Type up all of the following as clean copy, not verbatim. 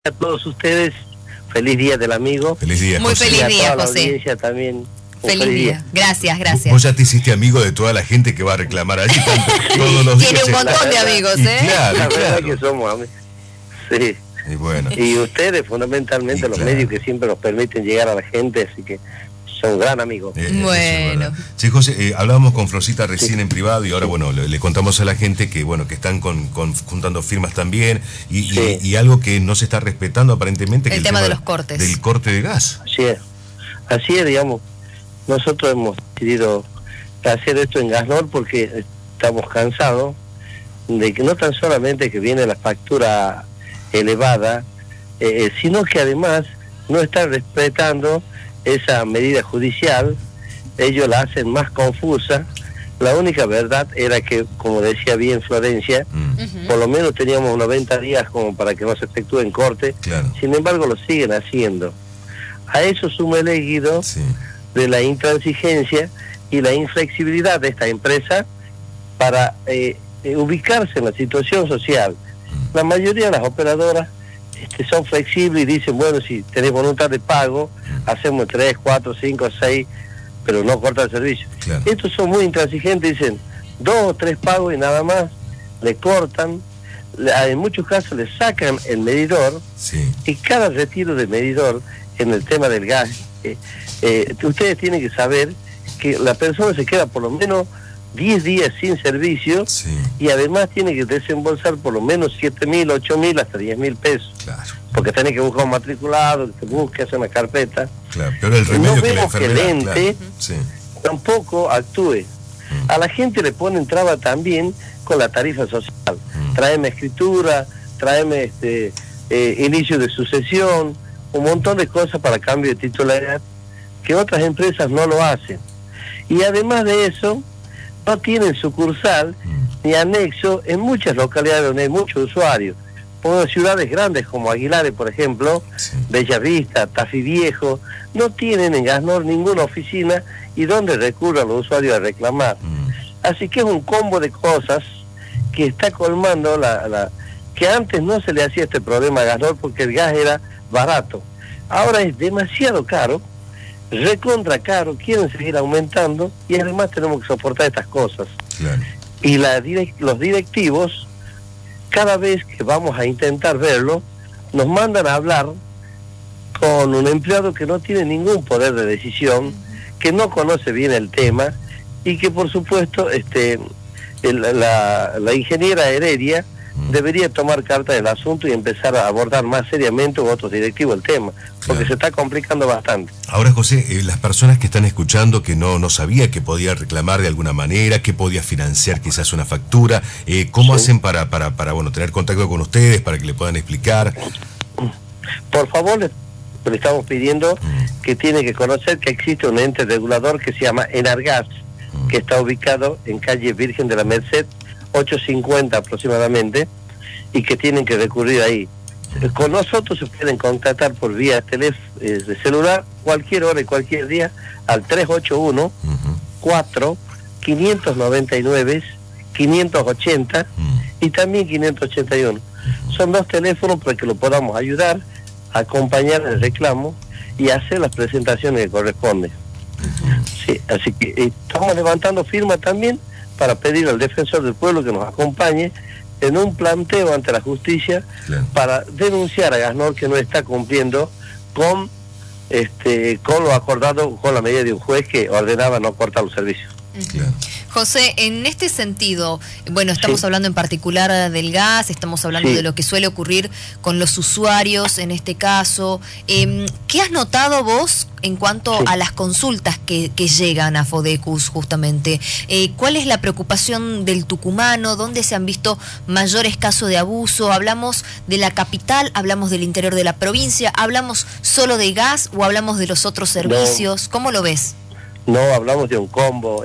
A todos ustedes, feliz día del amigo. Feliz día, Muy José. feliz día, a toda la José. audiencia también. Feliz día. Gracias, gracias. Vos ya te hiciste amigo de toda la gente que va a reclamar allí todos los días. Tiene un montón de amigos, Y ¿eh? claro, La verdad claro. que somos amigos. Sí. Y bueno. Y ustedes, fundamentalmente, Y los claro. medios que siempre nos permiten llegar a la gente, así que son gran amigos. Eso es Bueno. verdad. Sí, José, hablábamos con Florcita recién en privado y ahora, bueno, le contamos a la gente que, bueno, que están juntando firmas también y algo que no se está respetando aparentemente. Que El tema de los cortes. Del corte de gas. Así es, digamos. Nosotros hemos decidido hacer esto en Gasnor porque estamos cansados de que no tan solamente que viene la factura elevada, sino que además no están respetando esa medida judicial. Ellos la hacen más confusa. La única verdad era que, como decía bien Florencia, por lo menos teníamos 90 días como para que no se efectúe en corte. Claro. Sin embargo, lo siguen haciendo. A eso súmele, Guido, Sí. de la intransigencia y la inflexibilidad de esta empresa para ubicarse en la situación social. La mayoría de las operadoras son flexibles y dicen, bueno, si tenés voluntad de pago, hacemos 3, 4, 5, 6, pero no corta el servicio. Claro. Estos son muy intransigentes, dicen 2 o 3 pagos y nada más, le cortan, en muchos casos le sacan el medidor, Sí. y cada retiro de medidor en el tema del gas, ustedes tienen que saber que la persona se queda por lo menos 10 días sin servicio, Sí. y además tiene que desembolsar por lo menos 7.000, 8.000, hasta 10.000 pesos, Claro. porque tiene que buscar un matriculado, que te busque, hacer una carpeta. Claro. Pero el remedio No que la vemos que el enfermedad. ente Claro. Sí. tampoco actúe. A la gente le ponen traba también con la tarifa social. Tráeme escritura, tráeme inicio de sucesión, un montón de cosas para cambio de titularidad que otras empresas no lo hacen. Y además de eso, no tienen sucursal ni anexo en muchas localidades donde hay muchos usuarios. Por ciudades grandes como Aguilares, por ejemplo, Sí. Bellavista, Tafí Viejo, no tienen en Gasnor ninguna oficina y donde recurran los usuarios a reclamar. Así que es un combo de cosas que está colmando que antes no se le hacía este problema a Gasnor porque el gas era barato. Ahora es demasiado caro, recontra caro, quieren seguir aumentando y además tenemos que soportar estas cosas. Claro. Y los directivos, cada vez que vamos a intentar verlo, nos mandan a hablar con un empleado que no tiene ningún poder de decisión, que no conoce bien el tema y que por supuesto la ingeniera Heredia debería tomar carta del asunto y empezar a abordar más seriamente con otros directivos el tema, porque Claro. se está complicando bastante. Ahora, José, las personas que están escuchando que no sabía que podía reclamar de alguna manera, que podía financiar quizás una factura, ¿cómo Sí. hacen para bueno, tener contacto con ustedes, para que le puedan explicar? Por favor, le estamos pidiendo que tiene que conocer que existe un ente regulador que se llama Enargas, que está ubicado en calle Virgen de la Merced, 850 aproximadamente, y que tienen que recurrir ahí. Con nosotros se pueden contactar por vía de celular, cualquier hora y cualquier día, al 381 4 599 580 y también 581. Son 2 teléfonos para que lo podamos ayudar, acompañar el reclamo y hacer las presentaciones que corresponden. Sí, así que estamos levantando firmas también para pedir al defensor del pueblo que nos acompañe en un planteo ante la justicia. Claro. Para denunciar a Gasnor que no está cumpliendo con lo acordado con la medida de un juez que ordenaba no cortar los servicios. Claro. José, en este sentido, bueno, estamos Sí. hablando en particular del gas, estamos hablando Sí. de lo que suele ocurrir con los usuarios en este caso. ¿Qué has notado vos en cuanto Sí. a las consultas que llegan a Fodecus justamente? ¿Cuál es la preocupación del tucumano? ¿Dónde se han visto mayores casos de abuso? ¿Hablamos de la capital? ¿Hablamos del interior de la provincia? ¿Hablamos solo de gas o hablamos de los otros servicios? ¿Cómo lo ves? No, hablamos de un combo,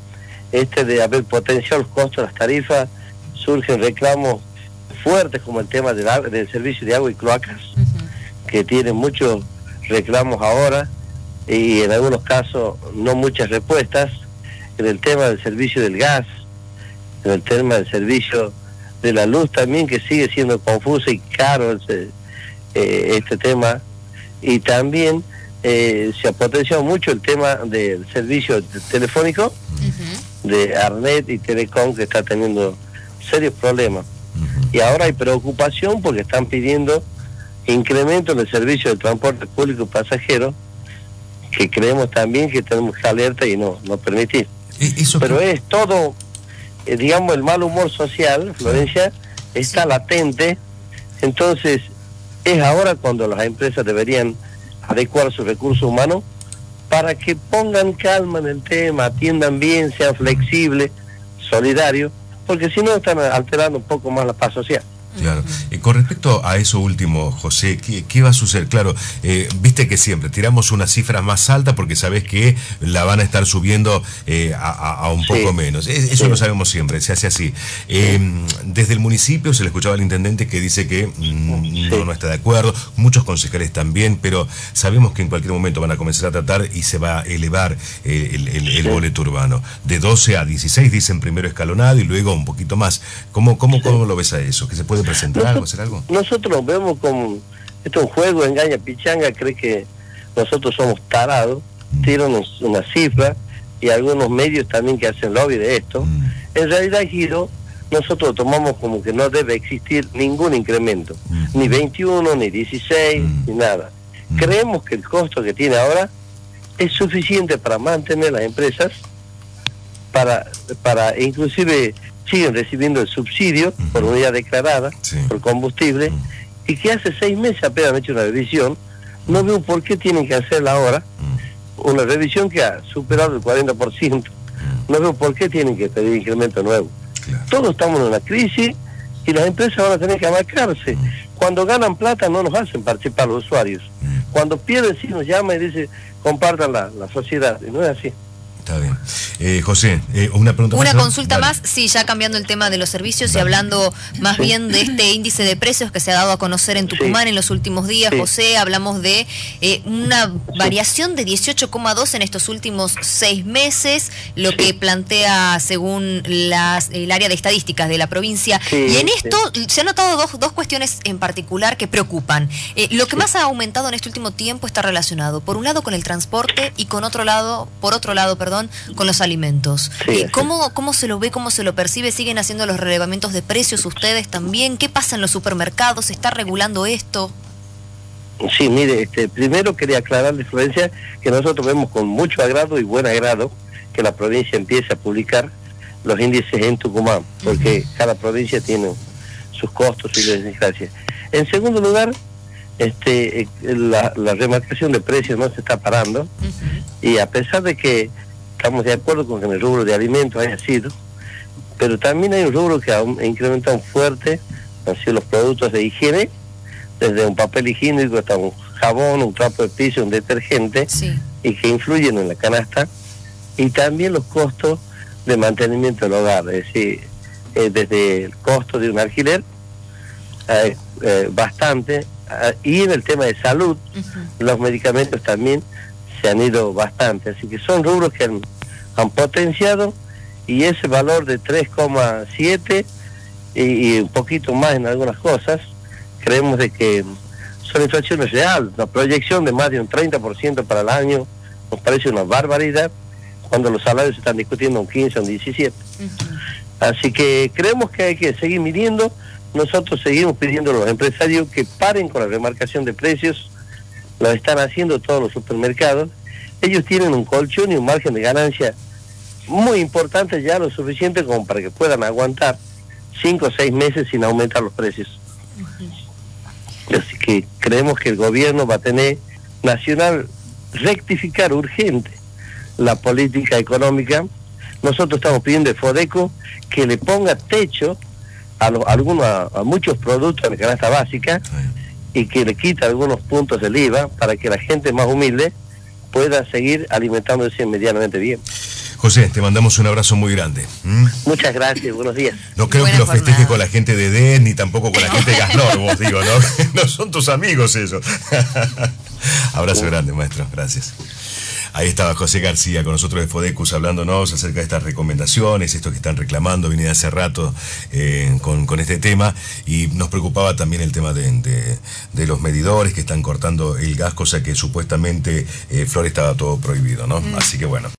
de haber potenciado los costos de las tarifas, surgen reclamos fuertes como el tema del servicio de agua y cloacas, que tienen muchos reclamos ahora y en algunos casos no muchas respuestas, en el tema del servicio del gas, en el tema del servicio de la luz también, que sigue siendo confuso y caro este tema, y también se ha potenciado mucho el tema del servicio telefónico, de Arnet y Telecom, que está teniendo serios problemas. Y ahora hay preocupación porque están pidiendo incremento en el servicio de transporte público pasajero, que creemos también que tenemos que alerta y no permitir. Pero es todo, digamos, el mal humor social, Florencia, está latente. Entonces es ahora cuando las empresas deberían adecuar sus recursos humanos para que pongan calma en el tema, atiendan bien, sean flexibles, solidarios, porque si no están alterando un poco más la paz social. Claro. Con respecto a eso último, José, ¿qué va a suceder? Claro, viste que siempre tiramos unas cifras más altas porque sabés que la van a estar subiendo a un poco menos. Eso lo sabemos siempre, se hace así. Desde el municipio se le escuchaba al intendente que dice que no está de acuerdo, muchos concejales también, pero sabemos que en cualquier momento van a comenzar a tratar y se va a elevar el boleto urbano. De 12 a 16 dicen primero escalonado y luego un poquito más. ¿Cómo lo ves a eso? ¿Que se puede presentar algo, hacer algo? Nosotros lo vemos como esto es un juego, engaña, pichanga, cree que nosotros somos tarados, tiran una cifra y algunos medios también que hacen lobby de esto. En realidad, Guido, nosotros tomamos como que no debe existir ningún incremento, ni 21, ni 16, ni nada. Creemos que el costo que tiene ahora es suficiente para mantener las empresas, para inclusive siguen recibiendo el subsidio por unidad declarada, por combustible, y que hace 6 meses apenas han hecho una revisión. No veo por qué tienen que hacerla ahora, una revisión que ha superado el 40%. No veo por qué tienen que pedir incremento nuevo. Todos estamos en una crisis y las empresas van a tener que abarcarse. Cuando ganan plata no nos hacen participar los usuarios. Cuando pierden sí nos llaman y dicen compartan la sociedad, y no es así. Está bien. José, una pregunta más. Una consulta más, sí, ya cambiando el tema de los servicios y hablando más bien de este índice de precios que se ha dado a conocer en Tucumán en los últimos días, José, hablamos de una variación de 18,2 en estos últimos 6 meses, lo que plantea según el área de estadísticas de la provincia. Y en esto se han notado dos cuestiones en particular que preocupan. Lo que más ha aumentado en este último tiempo está relacionado, por un lado, con el transporte y por otro lado, con los alimentos. ¿Cómo se lo ve, cómo se lo percibe? ¿Siguen haciendo los relevamientos de precios ustedes también? ¿Qué pasa en los supermercados? ¿Se está regulando esto? Sí, mire, primero quería aclararle, Florencia, que nosotros vemos con mucho agrado y buen agrado que la provincia empiece a publicar los índices en Tucumán, porque cada provincia tiene sus costos y desgracias. En segundo lugar, la remarcación de precios no se está parando, y a pesar de que estamos de acuerdo con que en el rubro de alimentos haya sido, pero también hay un rubro que ha incrementado fuerte, han sido los productos de higiene, desde un papel higiénico hasta un jabón, un trapo de piso, un detergente, y que influyen en la canasta, y también los costos de mantenimiento del hogar, es decir, desde el costo de un alquiler, bastante, y en el tema de salud, los medicamentos también se han ido bastante, así que son rubros que han potenciado, y ese valor de 3,7 y un poquito más en algunas cosas, creemos de que son inflaciones reales. La proyección de más de un 30% para el año nos parece una barbaridad, cuando los salarios se están discutiendo un 15 o un 17. Así que creemos que hay que seguir midiendo. Nosotros seguimos pidiendo a los empresarios que paren con la remarcación de precios. Lo están haciendo todos los supermercados. Ellos tienen un colchón y un margen de ganancia muy importante, ya lo suficiente como para que puedan aguantar 5 o 6 meses sin aumentar los precios. Así que creemos que el gobierno va a tener nacional rectificar urgente la política económica. Nosotros estamos pidiendo a Fodeco que le ponga techo a muchos productos de la canasta básica, y que le quita algunos puntos del IVA para que la gente más humilde pueda seguir alimentándose medianamente bien. José, te mandamos un abrazo muy grande. Muchas gracias, buenos días. No creo que lo festejes con la gente de DEN ni tampoco con la gente de Gasnor, vos digo, ¿no? No son tus amigos ellos. Abrazo grande, maestro, gracias. Ahí estaba José García con nosotros de Fodecus hablándonos acerca de estas recomendaciones, esto que están reclamando, viene de hace rato con este tema, y nos preocupaba también el tema de los medidores que están cortando el gas, cosa que supuestamente Flor estaba todo prohibido, ¿no? Así que bueno.